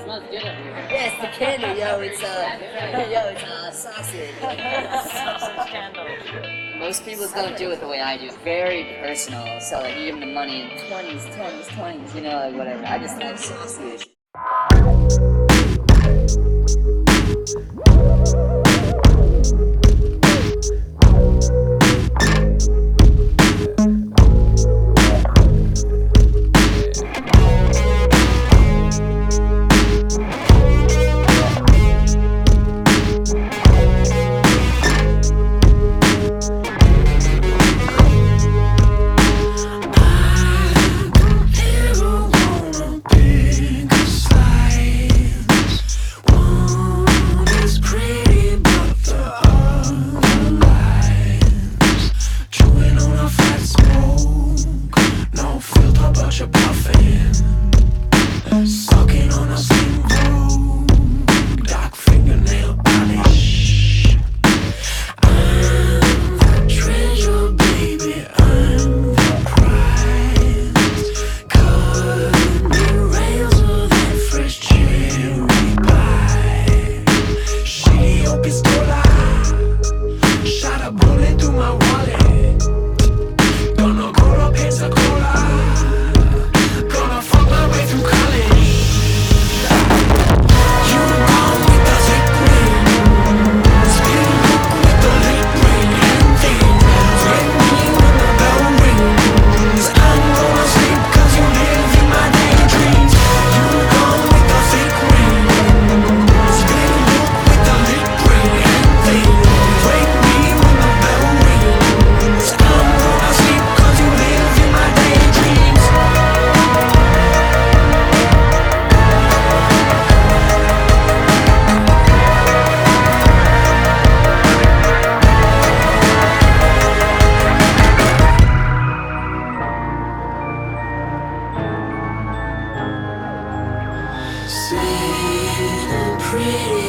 smells good up here. Yeah, it's the candle, yo. It's sausage. Sausage candle. Most people don't do it the way I do. Very personal. So like you give them the money in 20s, you know, like whatever. I just like sausage. Sweet and pretty.